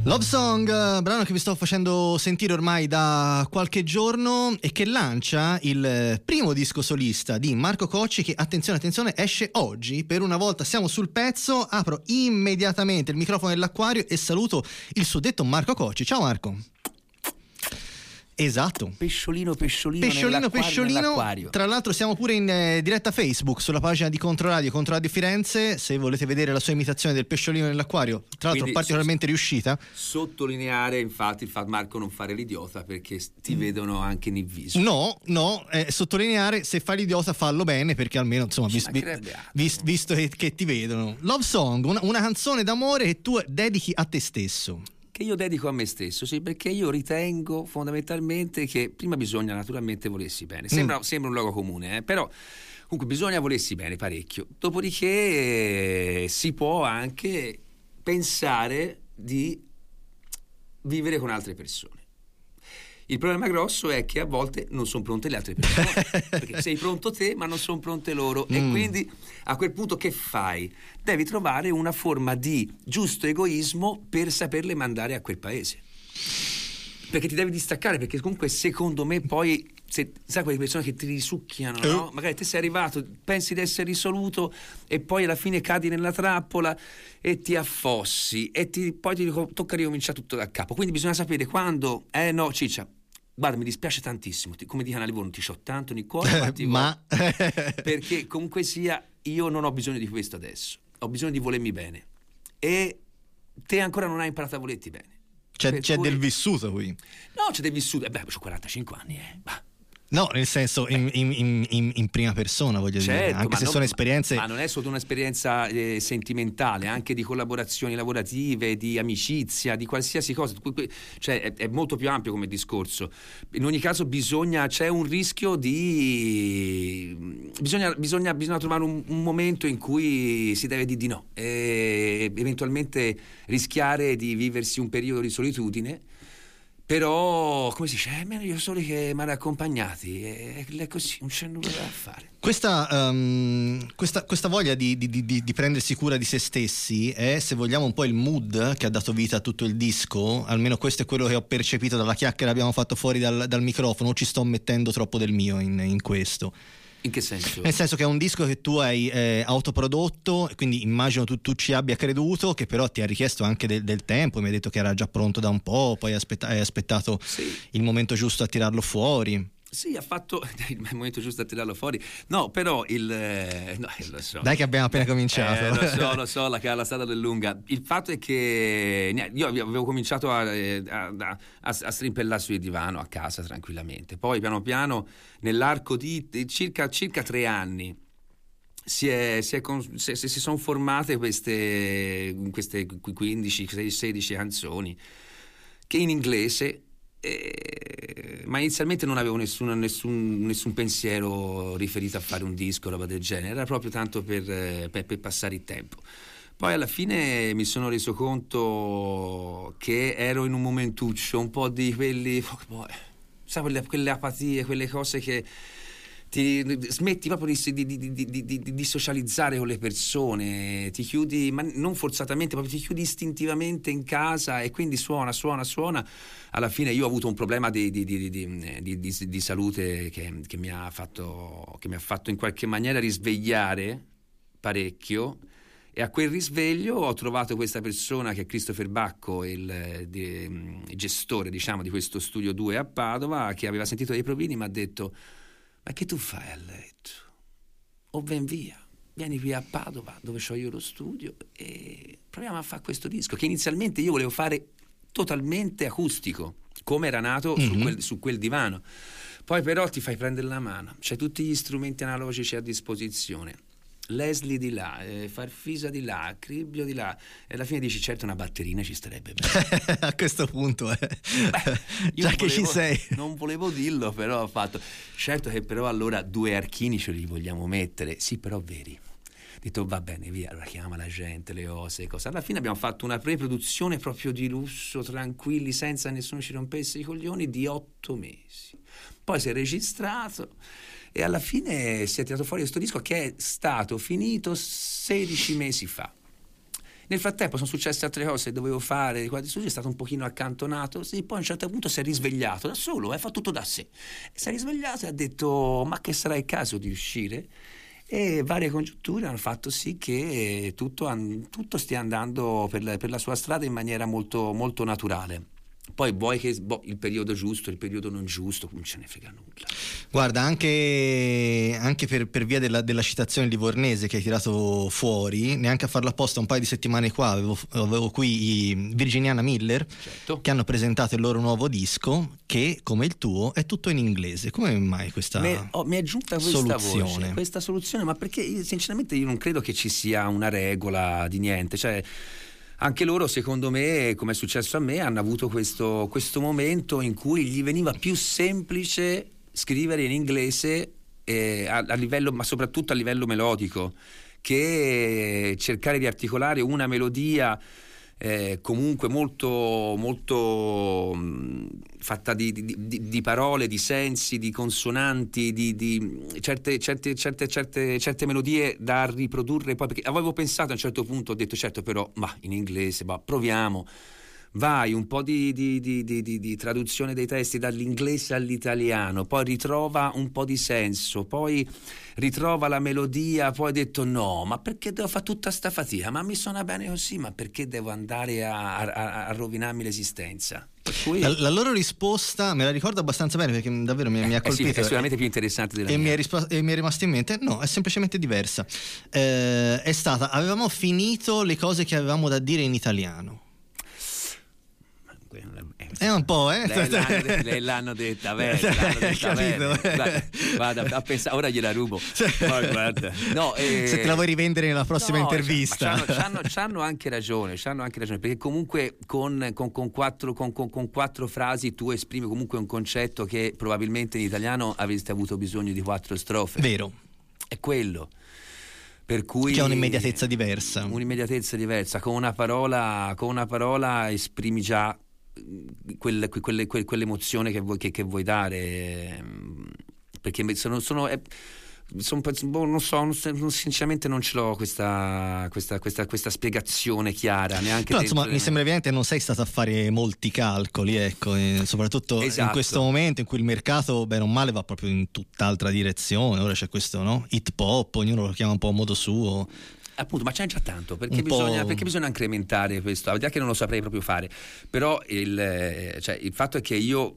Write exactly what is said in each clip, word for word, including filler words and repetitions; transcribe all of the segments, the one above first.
Love Song, brano che vi sto facendo sentire ormai da qualche giorno e che lancia il primo disco solista di Marco Cocci che, attenzione, attenzione, esce oggi. Per una volta siamo sul pezzo, apro immediatamente il microfono dell'acquario e saluto il suddetto Marco Cocci. Ciao Marco. Esatto. Pesciolino, pesciolino, pesciolino, pesciolino. Nell'acquario. Tra l'altro siamo pure in eh, diretta Facebook sulla pagina di Controradio, Controradio Firenze, se volete vedere la sua imitazione del pesciolino nell'acquario, tra l'altro Quindi, particolarmente riuscita. Sottolineare infatti il fatto, Marco, non fare l'idiota, perché ti vedono anche nel viso. No, no, eh, sottolineare, se fai l'idiota fallo bene, perché almeno insomma vis- vi- vis- visto che, che ti vedono. Love Song, una, una canzone d'amore che tu dedichi a te stesso. Che io dedico a me stesso, sì, perché io ritengo fondamentalmente che prima bisogna naturalmente volersi bene. Sembra, mm. sembra un luogo comune, eh? Però comunque bisogna volersi bene parecchio. Dopodiché eh, si può anche pensare di vivere con altre persone. Il problema grosso è che a volte non sono pronte le altre persone, perché sei pronto te ma non sono pronte loro, mm. e quindi a quel punto che fai? Devi trovare una forma di giusto egoismo per saperle mandare a quel paese, perché ti devi distaccare, perché comunque secondo me poi, se, sai quelle persone che ti risucchiano, no? Magari te sei arrivato, pensi di essere risoluto e poi alla fine cadi nella trappola e ti affossi e ti, poi ti tocca ricominciare tutto da capo. Quindi bisogna sapere quando, eh no ciccia, guarda, mi dispiace tantissimo, ti, come dicono a Livorno, ti c'ho tanto nel cuore, ma, ti ma... perché comunque sia, io non ho bisogno di questo adesso, ho bisogno di volermi bene e te ancora non hai imparato a volerti bene. C'è, c'è cui... del vissuto qui. No, c'è del vissuto, eh beh, ho quarantacinque anni, eh. Bah. No, nel senso in, in, in, in prima persona, voglio certo, dire, anche se non, sono esperienze. Ma non è solo un'esperienza eh, sentimentale, anche di collaborazioni lavorative, di amicizia, di qualsiasi cosa. Cioè è, è molto più ampio come discorso. In ogni caso bisogna, c'è un rischio di bisogna, bisogna, bisogna trovare un, un momento in cui si deve dire di no e eventualmente rischiare di viversi un periodo di solitudine. Però, come si dice, è meglio soli che male accompagnati, è, è così, non c'è nulla da fare. Questa, um, questa, questa voglia di, di, di, di prendersi cura di se stessi è, se vogliamo, un po' il mood che ha dato vita a tutto il disco. Almeno questo è quello che ho percepito dalla chiacchiera che abbiamo fatto fuori dal, dal microfono. O ci sto mettendo troppo del mio in, in questo? In che senso? Nel senso che è un disco che tu hai eh, autoprodotto, quindi immagino tu, tu ci abbia creduto, che però ti ha richiesto anche del, del tempo. Mi hai detto che era già pronto da un po', poi aspetta, hai aspettato sì. il momento giusto a tirarlo fuori. Sì, ha fatto il momento giusto a tirarlo fuori. No, però il eh, no, lo so. Dai che abbiamo appena cominciato. Eh, lo so, lo so, la, la strada è lunga. Il fatto è che io avevo cominciato a, a, a, a strimpellare sul divano a casa tranquillamente. Poi piano piano, nell'arco di circa, circa tre anni, si, è, si, è, si, si sono formate queste, queste quindici sedici canzoni che in inglese. Eh, ma inizialmente non avevo nessun, nessun, nessun pensiero riferito a fare un disco o roba del genere, era proprio tanto per, per, per passare il tempo. Poi alla fine mi sono reso conto che ero in un momentuccio un po' di quelli, sai, quelle, quelle apatie, quelle cose che ti smetti proprio di, di, di, di, di, di socializzare con le persone, ti chiudi, ma non forzatamente, proprio ti chiudi istintivamente in casa e quindi suona, suona, suona. Alla fine io ho avuto un problema di, di, di, di, di, di, di salute che, che, mi ha fatto, che mi ha fatto in qualche maniera risvegliare parecchio, e a quel risveglio ho trovato questa persona che è Christopher Bacco, il, di, il gestore, diciamo, di questo Studio due a Padova, che aveva sentito dei provini, mi ha detto: ma che tu fai a letto? O ven via, vieni qui a Padova dove ho io lo studio e proviamo a fare questo disco, che inizialmente io volevo fare totalmente acustico, come era nato mm-hmm. su, quel, su quel divano. Poi però ti fai prendere la mano, c'hai tutti gli strumenti analogici a disposizione, Leslie di là, eh, Farfisa di là, Cribbio di là, e alla fine dici: certo una batterina ci starebbe bene. A questo punto eh. Beh, io già che volevo, ci sei, non volevo dirlo, però ho fatto certo che però allora due archini ce li vogliamo mettere, sì, però veri. Ho detto va bene, via, allora chiama la gente, le cose, cose. Alla fine abbiamo fatto una pre-produzione proprio di lusso, tranquilli, senza nessuno ci rompesse i coglioni, di otto mesi. Poi si è registrato e alla fine si è tirato fuori questo disco che è stato finito sedici mesi fa. Nel frattempo sono successe altre cose che dovevo fare, è stato un pochino accantonato, sì, poi a un certo punto si è risvegliato da solo, eh, fa tutto da sé. Si è risvegliato e ha detto: ma che sarà il caso di uscire? E varie congiunture hanno fatto sì che tutto, tutto stia andando per la, per la sua strada in maniera molto, molto naturale. Poi vuoi che boh, il periodo giusto, il periodo non giusto, non ce ne frega nulla. Guarda, anche, anche per, per via della, della citazione livornese che hai tirato fuori, neanche a farlo apposta, un paio di settimane fa avevo, avevo qui i Virginiana Miller, certo, che hanno presentato il loro nuovo disco, che come il tuo è tutto in inglese. Come mai questa mi è, oh, mi è giunta questa soluzione? Voce, questa soluzione, ma perché io, sinceramente io non credo che ci sia una regola di niente, cioè anche loro, secondo me, come è successo a me, hanno avuto questo, questo momento in cui gli veniva più semplice scrivere in inglese, eh, a, a livello, ma soprattutto a livello melodico, che cercare di articolare una melodia eh, comunque molto, molto mh, fatta di, di, di, di parole, di sensi, di consonanti, di, di certe, certe, certe, certe, certe melodie da riprodurre poi, perché avevo pensato a un certo punto, ho detto certo, però ma in inglese, ma proviamo, vai un po' di, di, di, di, di, di traduzione dei testi dall'inglese all'italiano, poi ritrova un po' di senso, poi ritrova la melodia, poi ho detto no, ma perché devo fare tutta sta fatica, ma mi suona bene così, ma perché devo andare a, a, a rovinarmi l'esistenza? Per cui... la, la loro risposta me la ricordo abbastanza bene, perché davvero mi, eh, mi ha colpito, eh sì, è sicuramente più interessante della e mia. Mi è, rispo- e mi è rimasto in mente no, è semplicemente diversa, eh, è stata: avevamo finito le cose che avevamo da dire in italiano. È un po', eh? Lei l'hanno, lei l'hanno detta bene, l'hanno detta bene. Guarda, vada a pensare, ora gliela rubo. Oh, guarda. No, eh, se te la vuoi rivendere nella prossima no, intervista. C'hanno, c'hanno, c'hanno anche ragione, c'hanno anche ragione, perché comunque con, con, con, quattro, con, con, con quattro frasi tu esprimi comunque un concetto che probabilmente in italiano avreste avuto bisogno di quattro strofe. Vero. È quello. Per cui che ha un'immediatezza diversa. Un'immediatezza diversa, con una parola, con una parola esprimi già Quelle, quelle, quelle, quell'emozione che vuoi, che, che vuoi dare, perché sono, sono, è, sono non so, non, sinceramente non ce l'ho questa, questa, questa, questa spiegazione chiara neanche. No, insomma, dentro, mi sembra evidente che non sei stato a fare molti calcoli, ecco, e soprattutto esatto. in questo momento in cui il mercato bene o male va proprio in tutt'altra direzione. Ora c'è questo, no? Hip hop, ognuno lo chiama un po' a modo suo. Appunto, ma c'è già tanto, perché bisogna, perché bisogna incrementare questo, al di là che non lo saprei proprio fare, però il, cioè, il fatto è che io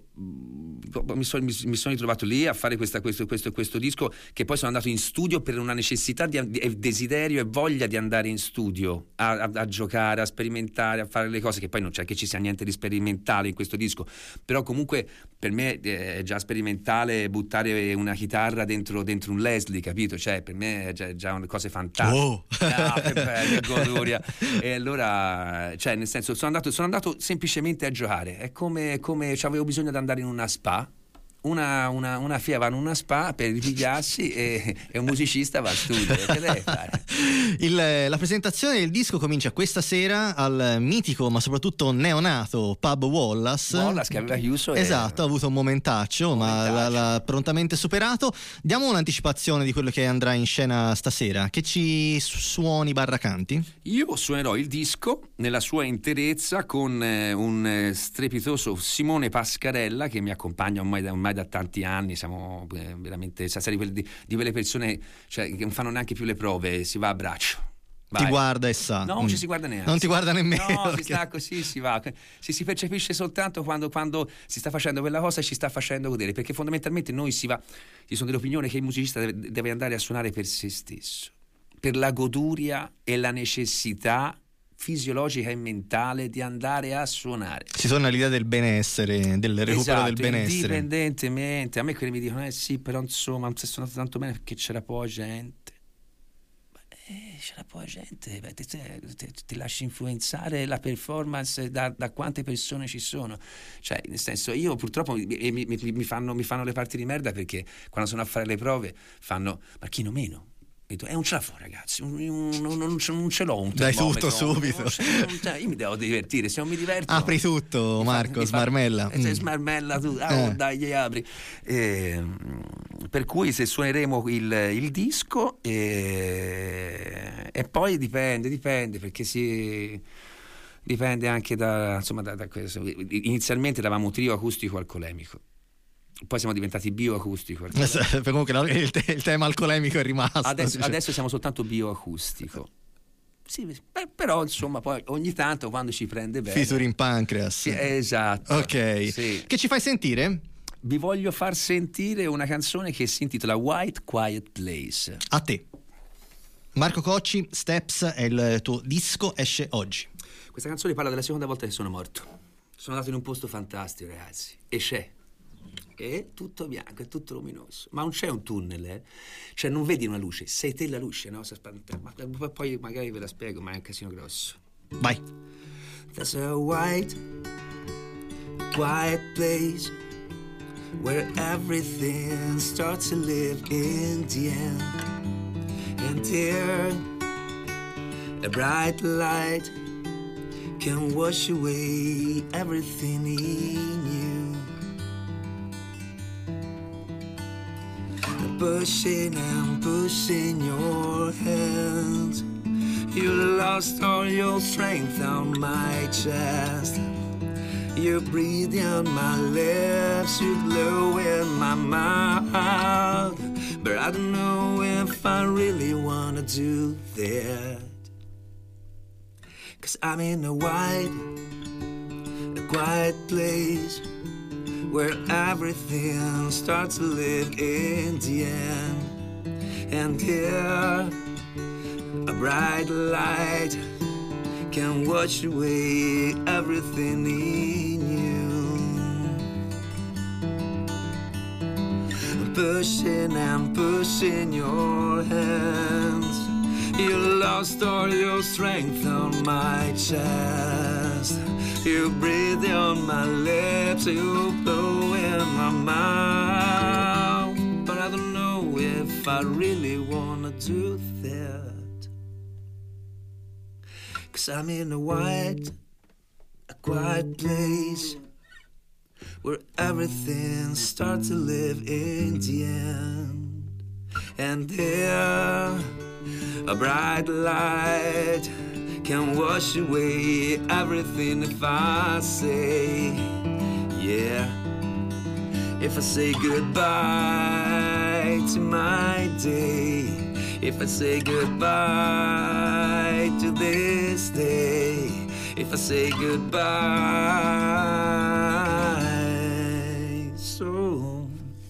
mi, so, mi, mi sono ritrovato lì a fare questa, questo, questo, questo disco, che poi sono andato in studio per una necessità di, di desiderio e voglia di andare in studio a, a, a giocare, a sperimentare, a fare le cose, che poi non c'è che ci sia niente di sperimentale in questo disco, però comunque per me è già sperimentale buttare una chitarra dentro, dentro un Leslie, capito? Cioè per me è già, già una cosa fantastica. Oh. Ah, che bello, che goduria. E allora, cioè, nel senso, sono andato, sono andato semplicemente a giocare. È come, come cioè, avevo bisogno di andare in una spa. Una, una, una fia va in una spa per ripigliarsi e, e un musicista va al studio. Che deve fare? Il, la presentazione del disco comincia questa sera al mitico ma soprattutto neonato Pub Wallace. Wallace che aveva chiuso. Esatto, ha avuto un momentaccio, un momentaccio. ma l'ha, l'ha prontamente superato. Diamo un'anticipazione di quello che andrà in scena stasera. Che ci suoni barra canti? Io suonerò il disco nella sua interezza con eh, un strepitoso Simone Pascarella che mi accompagna ormai da, ormai da tanti anni. Siamo eh, veramente di quelle, di, di quelle persone, cioè, che non fanno neanche più le prove, si va a braccio. Vai. Ti guarda e sa. No, non mm. ci si guarda neanche. Non ti guarda nemmeno. No, perché... si sta così, si va. Si, si percepisce soltanto quando, quando si sta facendo quella cosa e ci sta facendo godere, perché fondamentalmente noi si va. Io sono dell'opinione che il musicista deve, deve andare a suonare per se stesso, per la goduria e la necessità fisiologica e mentale di andare a suonare. Si torna all'idea del benessere, del recupero esatto, del benessere. Indipendentemente, a me quelli mi dicono eh sì, però insomma non si è suonato tanto bene perché c'era poca gente. Eh, c'era poca gente, beh, ti, ti, ti lasci influenzare la performance da, da quante persone ci sono. Cioè, nel senso, io purtroppo mi, mi, mi, fanno, mi fanno le parti di merda, perché quando sono a fare le prove fanno Marchino meno. E non ce la fa, ragazzi, non, non, non, non ce l'ho un dai tutto subito. Non, non, cioè, io mi devo divertire, se non mi diverto apri tutto, Marco, fa, smarmella fa, mm. smarmella tu, ah, eh. dai, apri. E, per cui se suoneremo il, il disco e, E poi dipende, dipende, perché si dipende anche da, insomma, da, da questo. Inizialmente eravamo trio acustico alcolemico, poi siamo diventati bioacustico. Comunque il, te- il tema alcolemico è rimasto. Adesso, adesso siamo soltanto bioacustico. Sì, beh, però insomma poi ogni tanto quando ci prende bene. Featuring Pancreas. Sì, esatto. Ok. Sì. Che ci fai sentire? Vi voglio far sentire una canzone che si intitola White Quiet Place. A te. Marco Cocci, Steps è il tuo disco, esce oggi. Questa canzone parla della seconda volta che sono morto. Sono andato in un posto fantastico, ragazzi, e c'è. È tutto bianco, è tutto luminoso, ma non c'è un tunnel, eh? Cioè non vedi una luce, sei te la luce, no? Ma poi magari ve la spiego, ma è un casino grosso. Vai. There's a white, quiet place where everything starts to live in the end. And here, a bright light can wash away everything in you. Pushing and pushing your hands, you lost all your strength on my chest. You breathe on my lips, you blow in my mouth. But I don't know if I really wanna do that. Cause I'm in a wide, a quiet place where everything starts to live in the end. And here, a bright light can wash away everything in you. Pushing and pushing your hands, you lost all your strength on my chest. You breathe on my lips, you blow in my mouth. But I don't know if I really wanna do that. Cause I'm in a white, a quiet place where everything starts to live in the end. And there, a bright light can wash away everything if I say, yeah. If I say goodbye to my day, if I say goodbye to this day, if I say goodbye, so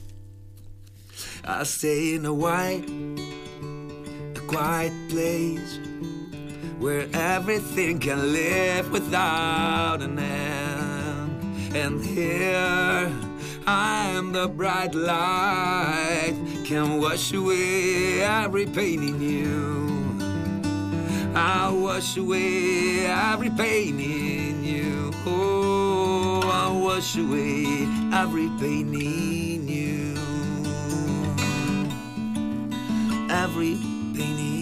I'll stay in a white, a quiet place where everything can live without an end. And here I am, the bright light can wash away every pain in you. I'll wash away every pain in you. Oh, I'll wash away every pain in you. Every pain in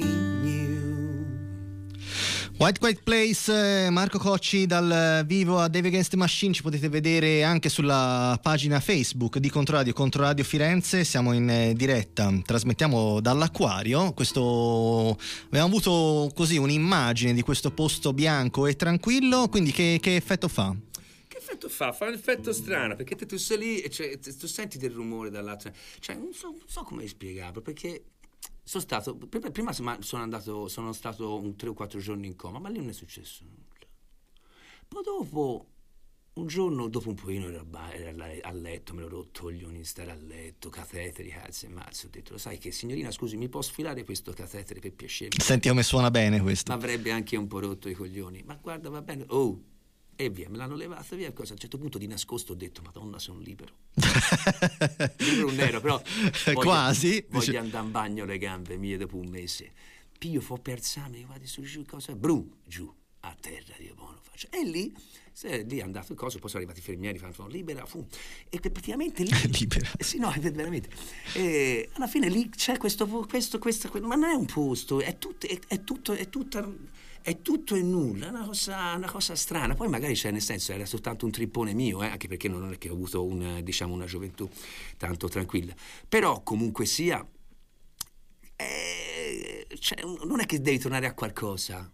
White Quiet Place, Marco Cocci dal vivo a Dave Against the Machine. Ci potete vedere anche sulla pagina Facebook di Controradio, Controradio Firenze. Siamo in diretta, trasmettiamo dall'acquario. Questo abbiamo avuto così un'immagine di questo posto bianco e tranquillo, quindi che, che effetto fa? Che effetto fa? Fa un effetto strano, perché te tu sei lì e cioè, tu senti del rumore dall'altra, cioè non so, non so come spiegarlo, perché sono stato, prima sono andato, sono stato un tre o quattro giorni in coma, ma lì non è successo nulla. Poi dopo, un giorno, dopo un pochino ero a letto, me l'ho rotto coglioni, stare a letto, cateteri, cazzo e mazzo, ho detto, lo sai che signorina, scusi, mi può sfilare questo catetere per piacere? Senti come suona bene questo. Ma avrebbe anche un po' rotto i coglioni, ma guarda, va bene, oh, e via, me l'hanno levato via, cosa? A un certo punto di nascosto ho detto, madonna, sono libero. Libero non ero, però voglio, quasi voglio andare in bagno le gambe mie dopo un mese. Pio fo per esame, guardi su giù, cosa? Brum, giù, a terra, io buono faccio. E lì, se, lì è andato il coso, poi sono arrivati i infermieri, fanno libera, fu. E praticamente lì... libera. Eh, sì, no, veramente. E alla fine lì c'è questo, questo, questo, questo, ma non è un posto, è tutto, è, è tutto, è tutta... È tutto e nulla, è una cosa, una cosa strana. Poi magari c'è, nel senso, era soltanto un trippone mio, eh, anche perché non è che ho avuto una, diciamo, una gioventù tanto tranquilla. Però comunque sia, eh, cioè, non è che devi tornare a qualcosa,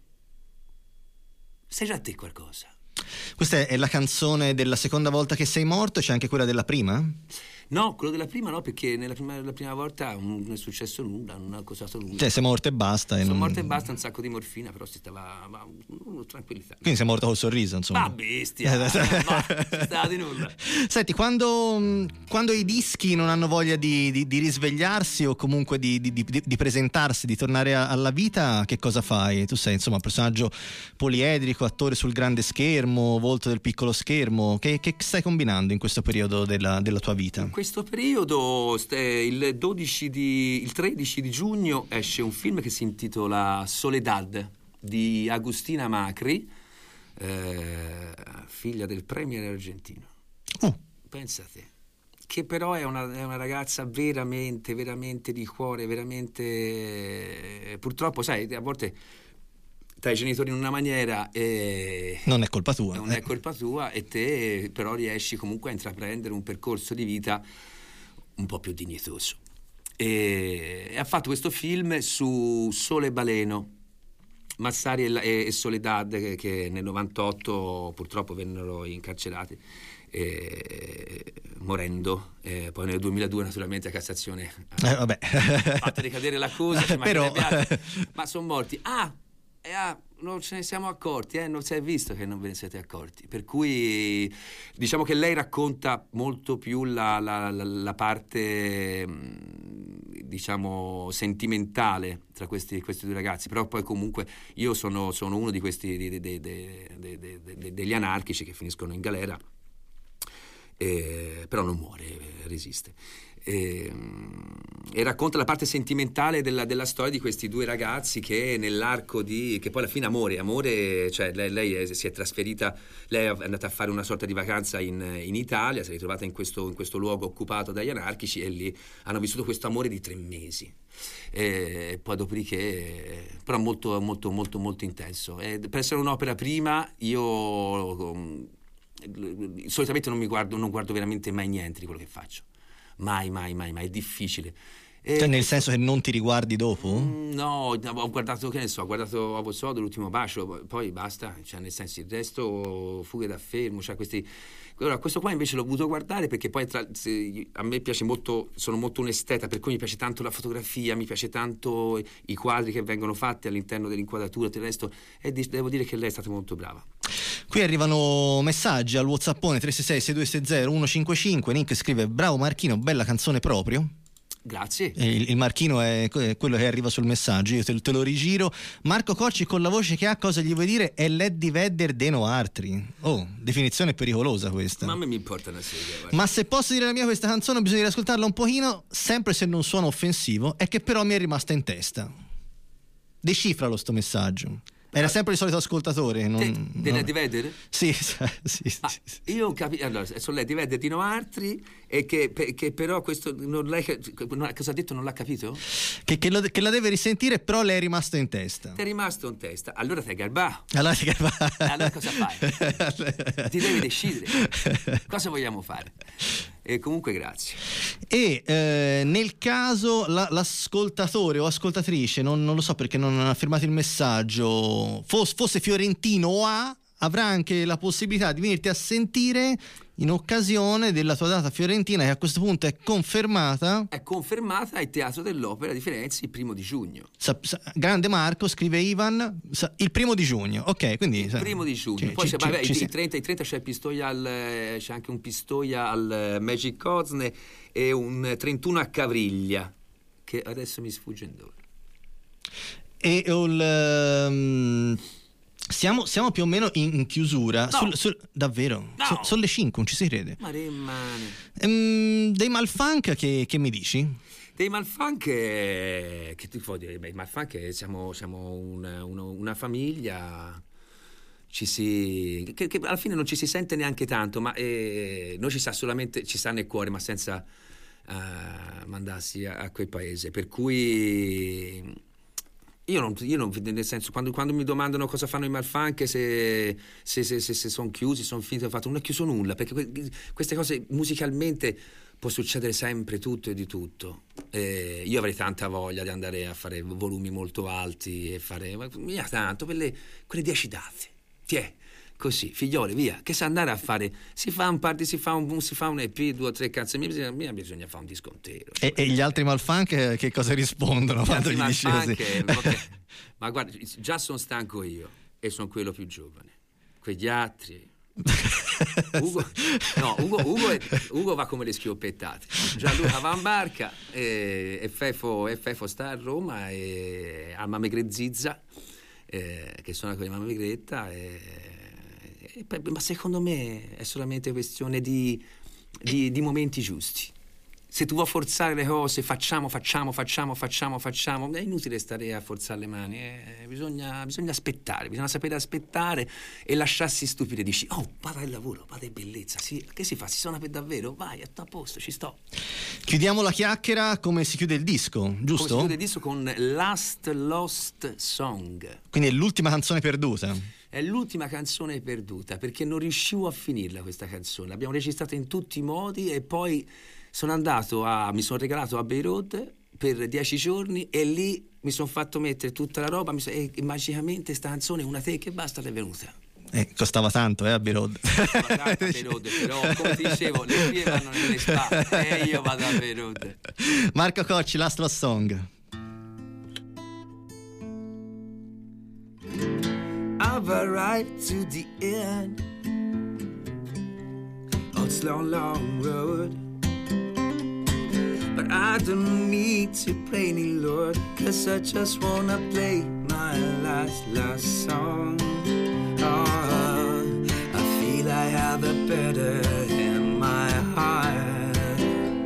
sei già te qualcosa. Questa è la canzone della seconda volta che sei morto, c'è anche quella della prima? No, quello della prima no, perché nella prima, la prima volta non è successo nulla, non ha causato nulla. Cioè sei morto e basta. E Sono non... morto e basta, un sacco di morfina, però si stava ma, ma, tranquillità. Quindi sei morto col sorriso, insomma. Ma bestia, ma non stava di nulla. Senti, quando, quando i dischi non hanno voglia di, di, di risvegliarsi o comunque di, di, di, di presentarsi, di tornare a, alla vita, che cosa fai? Tu sei insomma un personaggio poliedrico, attore sul grande schermo, volto del piccolo schermo. Che, che stai combinando in questo periodo della, della tua vita? In questo periodo, il dodici di, il tredici di giugno esce un film che si intitola Soledad di Agustina Macri, eh, figlia del premier argentino. Oh. Pensa a te. Che però è una, è una ragazza veramente, veramente di cuore, veramente... Eh, purtroppo, sai, a volte dai i genitori in una maniera e... Non è colpa tua. Non eh. è colpa tua e te però riesci comunque a intraprendere un percorso di vita un po' più dignitoso. E, e ha fatto questo film su Sole Baleno, Massari e, e Soledad, che, che nel novantotto purtroppo vennero incarcerati, eh, morendo. Eh, poi nel duemiladue naturalmente a Cassazione ha Eh, vabbè. fatto ricadere l'accusa, Però... ma sono morti. Ah, eh, ah, non ce ne siamo accorti, eh? Non si è visto che non ve ne siete accorti. Per cui diciamo che lei racconta molto più la, la, la, la parte, diciamo, sentimentale tra questi, questi due ragazzi. Però poi comunque io sono, sono uno di questi de, de, de, de, de, de, degli anarchici che finiscono in galera, eh, però non muore, resiste. E, e racconta la parte sentimentale della, della storia di questi due ragazzi che nell'arco di che poi alla fine amore amore cioè lei, lei è, si è trasferita, lei è andata a fare una sorta di vacanza in, in Italia, si è ritrovata in questo, in questo luogo occupato dagli anarchici e lì hanno vissuto questo amore di tre mesi e, e poi dopodiché però molto molto molto molto intenso e per essere un'opera prima io solitamente non mi guardo non guardo veramente mai niente di quello che faccio. Mai, mai, mai, mai, è difficile. E... Cioè nel senso che non ti riguardi dopo? Mm, no, ho guardato, che ne so, ho guardato Ovo Sodo, L'ultimo bacio, poi basta, cioè nel senso il resto Fughe da fermo, cioè questi... Allora, questo qua invece l'ho voluto guardare perché poi tra, se, a me piace molto, sono molto un esteta, per cui mi piace tanto la fotografia, mi piace tanto i quadri che vengono fatti all'interno dell'inquadratura, del resto, e di, devo dire che lei è stata molto brava. Qui arrivano messaggi al WhatsAppone tre sei sei sei due sei zero uno cinque cinque. Nick scrive: bravo Marchino, bella canzone proprio. Grazie. Il, il Marchino è quello che arriva sul messaggio, io te, te lo rigiro. Marco Cocci con la voce che ha, cosa gli vuoi dire? È l'Eddie Vedder de no altri. Oh, definizione pericolosa questa. Ma a me mi importa una sega. Ma se posso dire la mia, questa canzone bisogna riascoltarla un pochino, sempre se non suona offensivo, è che però mi è rimasta in testa. Decifralo sto messaggio. Era sempre il solito ascoltatore. Non, dell'Eddie Vedder? Sì, sì, sì, ah, sì, sì. Io capisco. Allora, sono l'Eddie Vedder di no altri e che, che però questo non lei, cosa ha detto non l'ha capito? Che, che, lo, che la deve risentire, però le è rimasto in testa. Ti è rimasto in testa. Allora sei garbato. Allora sei garbato. Allora cosa fai? Ti devi decidere. Cosa vogliamo fare? E comunque grazie. E eh, nel caso la, l'ascoltatore o ascoltatrice, non, non lo so perché non ha firmato il messaggio, fosse, fosse fiorentino o A, avrà anche la possibilità di venirti a sentire in occasione della tua data fiorentina, che a questo punto è confermata. È confermata al Teatro dell'Opera di Firenze il primo di giugno. Sa, sa, grande Marco, scrive Ivan, sa, il primo di giugno. Ok, quindi il sa, primo di giugno. Ci, Poi ci, c'è, vabbè, ci, il, ci, trenta, il trenta c'è il Pistoia al, c'è anche un Pistoia al Magic Cosne e un trentuno a Cavriglia, che adesso mi sfugge in dove. E il um, Siamo, siamo più o meno in, in chiusura. No. Sul, sul, davvero? No. So, sono le cinque, non ci si crede. Ma rimane. Ehm, dei Malfunk che, che mi dici? Dei Malfunk, eh, che tu puoi dire? Beh, i Malfunk siamo, siamo una, una, una famiglia. Ci si, che, che alla fine non ci si sente neanche tanto, ma eh, noi ci sta solamente, ci sta nel cuore, ma senza uh, mandarsi a, a quel paese. Per cui. Io non, io non, nel senso, quando, quando mi domandano cosa fanno i Malfunk, se, se, se, se, se sono chiusi, sono finiti, ho fatto, non è chiuso nulla, perché que, queste cose musicalmente può succedere sempre tutto e di tutto. Eh, io avrei tanta voglia di andare a fare volumi molto alti e fare via tanto quelle, quelle dieci date. Tiè, così, figlioli, via, che sa andare a fare, si fa un party, si fa un, si fa un E P, due o tre canzoni, bisogna, bisogna, bisogna fare un disco intero. E, e gli altri Malfunk che, che cosa rispondono Gli quando gli dici così? Che, okay. Ma guarda, già sono stanco io e sono quello più giovane. Quegli altri... Ugo, no, Ugo, Ugo, è, Ugo va come le schioppettate. Gianluca va in barca e, e, Fefo, e Fefo sta a Roma e a Mamegre Zizza, eh, che suona con Mamma Megretta, e, e, ma secondo me è solamente questione di, di, di momenti giusti. Se tu vuoi forzare le cose, facciamo, facciamo, facciamo, facciamo, facciamo, è inutile stare a forzare le mani, eh, bisogna, bisogna aspettare, bisogna sapere aspettare e lasciarsi stupire. Dici, oh, vada il lavoro, vada in bellezza, sì, che si fa? Si suona per davvero? Vai, è a posto, ci sto. Chiudiamo la chiacchiera come si chiude il disco, giusto? Come si chiude il disco con Last Lost Song. Quindi è l'ultima canzone perduta. È l'ultima canzone perduta, perché non riuscivo a finirla questa canzone. L'abbiamo registrata in tutti i modi e poi sono andato a, mi sono regalato a Beirut per dieci giorni e lì mi sono fatto mettere tutta la roba mi so, e, e magicamente sta canzone una take e basta l'è venuta. Eh, costava tanto eh, a Beirut. Costava tanto a Beirut, però come ti dicevo le figlie vanno nelle spa e io vado a Beirut. Marco Cocci, Last Lost Song. I've arrived to the end of this long, long road. But I don't need to pray any Lord, 'cause I just wanna play my last, last song. Oh, I feel I have a better in my heart.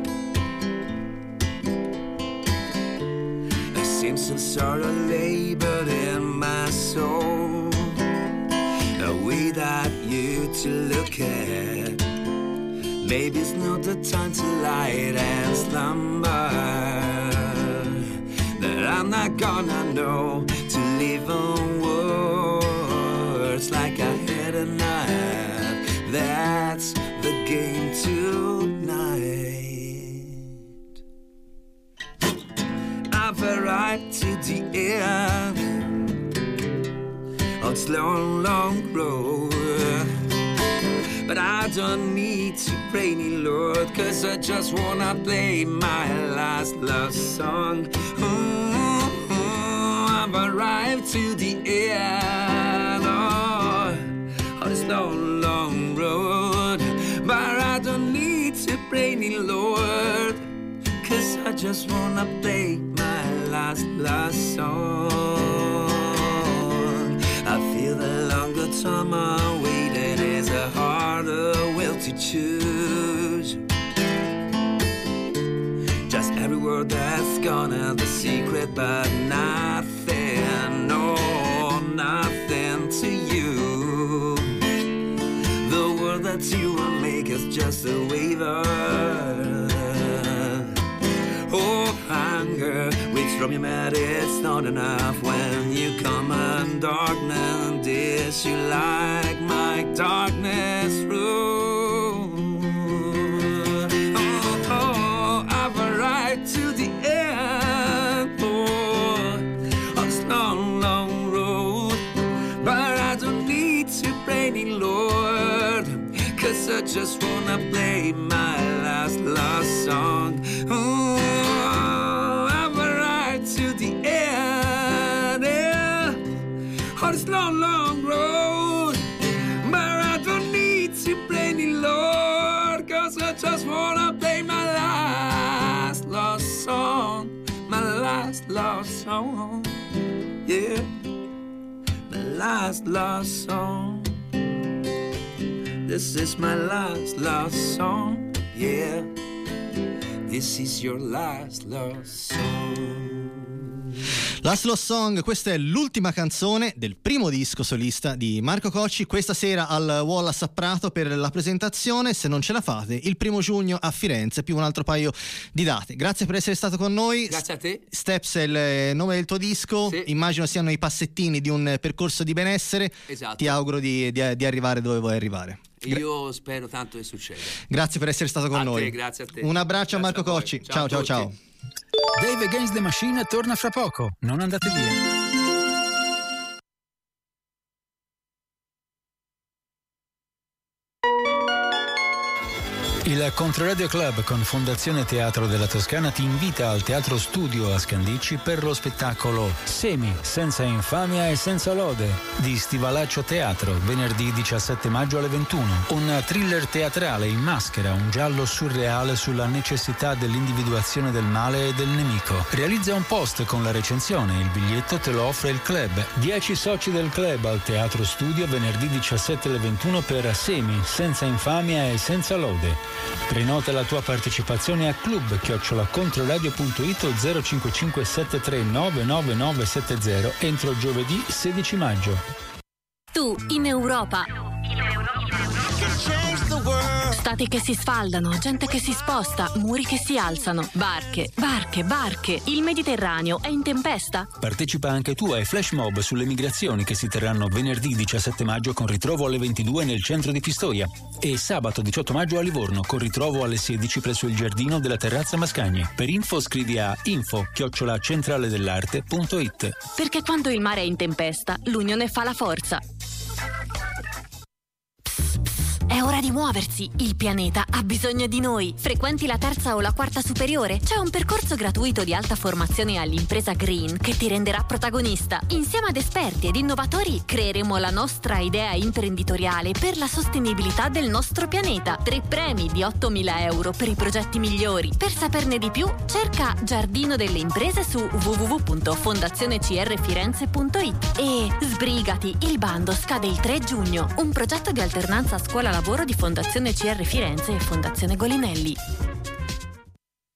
I seem some sort of labor in my soul, a way that you to look at. Maybe it's not the time to lie and slumber, that I'm not gonna know to live on words like I had a knife. That's the game tonight. I've arrived to the end of this long, long road. But I don't need to pray any Lord, 'cause I just wanna play my last love song. Ooh, I've arrived to the end oh, of this long, long road. But I don't need to pray any Lord, 'cause I just wanna play my last love song. I feel the longer time I'm waiting is a harder will to choose. Just every word that's gone and the secret, but nothing, no, nothing to you. The word that you will make is just a waiver. Oh, hunger, which from your mad, it's not enough when you come in darkness. This you like my darkness room. Oh, oh, I've arrived to the end oh, of this long, long road. But I don't need to pray any Lord, 'cause I just wanna play my last, last song. Oh, to the end, yeah, on this long, long road. But I don't need to play any Lord, 'cause I just wanna play my last love song, my last love song, yeah, my last love song. This is my last love song, yeah, this is your last love song. Last Lost Song, questa è l'ultima canzone del primo disco solista di Marco Cocci. Questa sera al Wallace a Prato per la presentazione, se non ce la fate, il primo giugno a Firenze, più un altro paio di date. Grazie per essere stato con noi. Grazie a te. Steps è il nome del tuo disco, sì. Immagino siano i passettini di un percorso di benessere. Esatto. Ti auguro di, di, di arrivare dove vuoi arrivare. Io Gra- spero tanto che succeda. Grazie per essere stato con a noi. Te, grazie a te. Un abbraccio grazie a Marco Cocci. Ciao ciao ciao. ciao. Dave Against the Machine torna fra poco. Non andate via. Il Controradio Club con Fondazione Teatro della Toscana ti invita al Teatro Studio a Scandicci per lo spettacolo Semi, senza infamia e senza lode di Stivalaccio Teatro, venerdì diciassette maggio alle ventuno. Un thriller teatrale in maschera, un giallo surreale sulla necessità dell'individuazione del male e del nemico. Realizza un post con la recensione, il biglietto te lo offre il club. Dieci soci del club al Teatro Studio venerdì diciassette alle ventuno per Semi, senza infamia e senza lode. Prenota la tua partecipazione a club chiocciola controradio punto it o zero cinque cinque sette tre nove nove nove sette zero entro giovedì sedici maggio. Tu in Europa. Stati che si sfaldano, gente che si sposta, muri che si alzano, barche, barche, barche. Il Mediterraneo è in tempesta. Partecipa anche tu ai flash mob sulle migrazioni che si terranno venerdì diciassette maggio con ritrovo alle ventidue nel centro di Pistoia e sabato diciotto maggio a Livorno con ritrovo alle sedici presso il giardino della Terrazza Mascagni. Per info scrivi a info chiocciola centrale dell'arte punto it. Perché quando il mare è in tempesta, l'unione fa la forza. È ora di muoversi, il pianeta ha bisogno di noi. Frequenti la terza o la quarta superiore? C'è un percorso gratuito di alta formazione all'impresa Green che ti renderà protagonista. Insieme ad esperti ed innovatori creeremo la nostra idea imprenditoriale per la sostenibilità del nostro pianeta. Tre premi di ottomila euro per i progetti migliori. Per saperne di più, cerca Giardino delle Imprese su w w w punto fondazione c r firenze punto it e sbrigati, il bando scade il tre giugno. Un progetto di alternanza scuola-lavoro di Fondazione C R Firenze e Fondazione Golinelli.